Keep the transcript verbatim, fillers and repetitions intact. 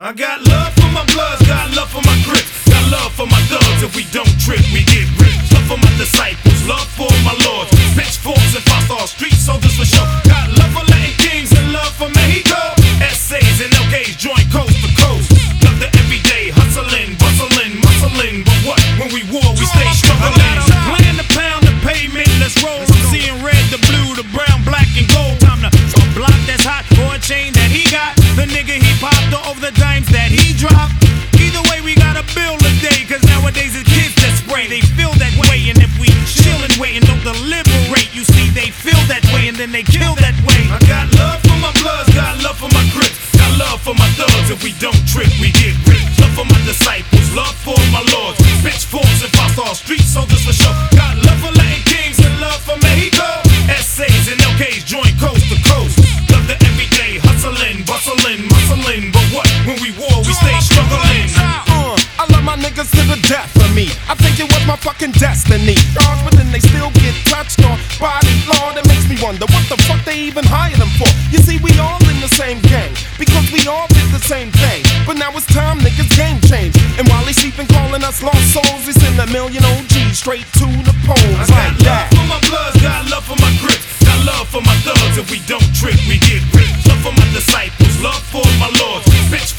I got love for my bloods, got love for my crips, got love for my thugs. If we don't trip, we get rich. Love for my disciples, love for my lords, pitchforks and five-star street soldiers for sure. Got love for Latin kings and love for Mexico. S As and L Ks join coast to coast. Love the everyday hustling, bustling, muscling. But what? When we war, we stay struggling. Plan to pound the pavement, let's roll. I'm seeing red, the blue, the brown, black, and gold. Time to a block that's hot or a chain that he got. The nigga he popped over the dimes that he dropped. Either way, we gotta build a day, cause nowadays it's kids that spray. They feel that way, and if we chill and wait and don't deliberate, you see they feel that way and then they kill that way. I got love for my bloods, got love for my crips, got love for my thugs. If we don't trip, we get rich. Love for my disciples, love for my lords, pitchforks and five-star street soldiers for sure. Got love for Latin kings and love for Mexico. S As and L Ks join coast to coast. Love the everyday hustling, bustling, muscling. But what? When we war, we stay struggling. Uh, I love my niggas to the death of me. I think it was my fucking destiny. Stars, but then they still get touched on body law. That makes me wonder what the fuck they even hired them for. You see, we all in the same gang because we all did the same thing. But now it's time, niggas, game change. And while they sleeping, calling us lost souls, we send a million O Gs straight to the polls. I got love for my bloods, got love for my crips, got love for my thugs. If we don't trip, we get rich. Love for my disciples, love for my lords, bitch